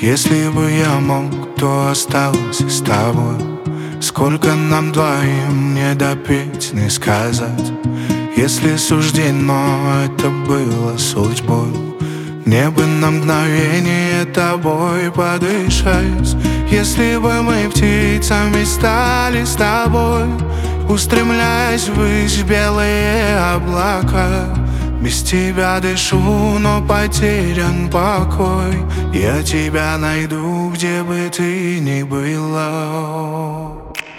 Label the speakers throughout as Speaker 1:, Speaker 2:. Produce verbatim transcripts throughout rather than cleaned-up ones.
Speaker 1: Если бы я мог, то остался с тобой. Сколько нам двоим не допеть, не сказать. Если суждено это было судьбой, мне бы на мгновение тобой подышать. Если бы мы птицами стали с тобой, устремляясь ввысь в белые облака. Без тебя дышу, но потерян покой. Я тебя найду, где бы ты ни была.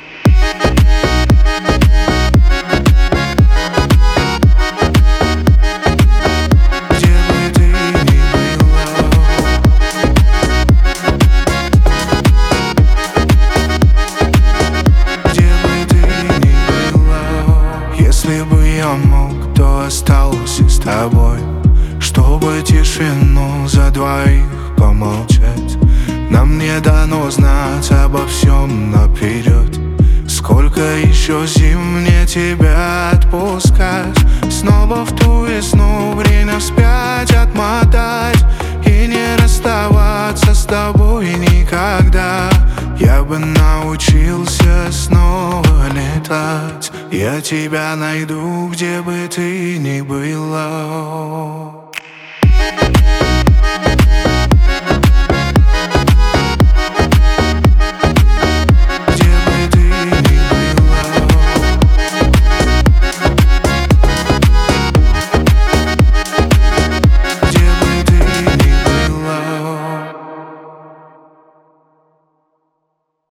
Speaker 1: Если бы я мог, то остался с тобой, чтобы тишину за двоих помолчать. Нам не дано знать обо всем наперед. Сколько еще зим мне тебя отпускать? Снова в ту весну время вспять отмотать и не расставаться с тобой никогда. Я бы научился снова летать. Я тебя найду, где бы ты ни была.